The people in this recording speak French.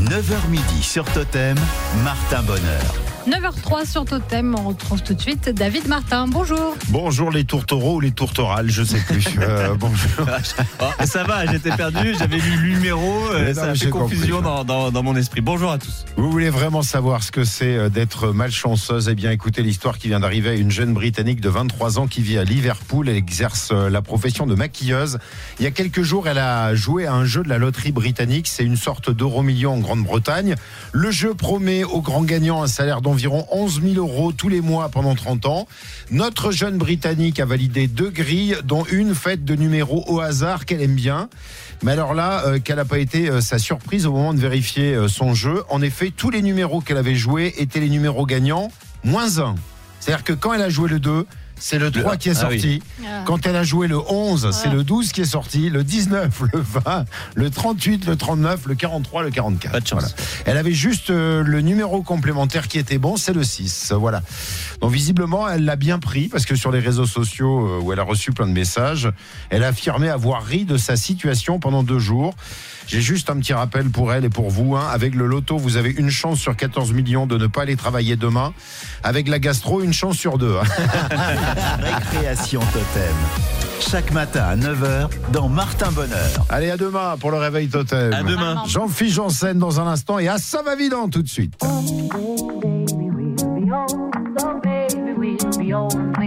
9h midi sur Totem, Martin Bonheur. 9h03 sur Totem, on retrouve tout de suite David Martin. Bonjour. Bonjour les tourtereaux ou les tourterales, je sais plus. Bonjour. Ça va, j'étais perdu, j'avais lu le numéro, ça a fait confusion dans mon esprit. Bonjour à tous. Vous voulez vraiment savoir ce que c'est d'être malchanceuse? Eh bien, écoutez l'histoire qui vient d'arriver à une jeune Britannique de 23 ans qui vit à Liverpool. Elle exerce la profession de maquilleuse. Il y a quelques jours, elle a joué à un jeu de la loterie britannique. C'est une sorte d'euro-million en Grande-Bretagne. Le jeu promet aux grands gagnants un salaire d'environ 11 000 euros tous les mois pendant 30 ans. Notre jeune Britannique a validé 2 grilles, dont une faite de numéros au hasard qu'elle aime bien. Mais alors là, quelle n'a pas été sa surprise au moment de vérifier son jeu. En effet, tous les numéros qu'elle avait joués étaient les numéros gagnants, moins 1. C'est-à-dire que quand elle a joué le 2, c'est le 3 qui est sorti. Oui. Quand elle a joué le 11, c'est le 12 qui est sorti. Le 19, le 20, le 38, le 39, le 43, le 44. Pas de chance. Voilà. Elle avait juste le numéro complémentaire qui était bon, c'est le 6. Voilà. Donc visiblement, elle l'a bien pris parce que sur les réseaux sociaux où elle a reçu plein de messages, elle a affirmé avoir ri de sa situation pendant 2 jours. J'ai juste un petit rappel pour elle et pour vous. Avec le loto, vous avez une chance sur 14 millions de ne pas aller travailler demain. Avec la gastro, une chance sur 2. Récréation Totem. Chaque matin à 9h dans Martin Bonheur. Allez, à demain pour le réveil Totem. À demain. Jean-Philippe Janssen dans un instant et à ça va vidant tout de suite. Oh, baby, we'll be old. Oh, baby, we'll be old.